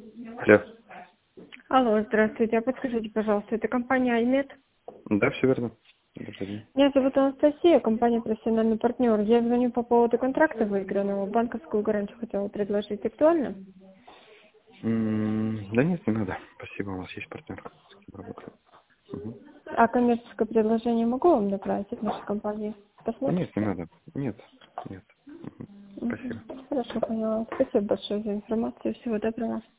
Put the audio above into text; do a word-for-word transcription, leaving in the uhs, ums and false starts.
Алло. Алло, здравствуйте. А подскажите, пожалуйста, это компания Аймед? Да, все верно. Добрый день. Меня зовут Анастасия, компания «Профессиональный партнер». Я звоню по поводу контракта выигранного. Банковскую гарантию хотела предложить. Актуально? М, Да нет, не надо. Спасибо, у вас есть партнер, с кем работаю. Мгм. А коммерческое предложение могу вам направить от нашей компании? Нет, не Посмотрите? надо. Нет, нет. Мгм. Мгм. Спасибо. Хорошо, поняла. Спасибо большое за информацию. Всего доброго.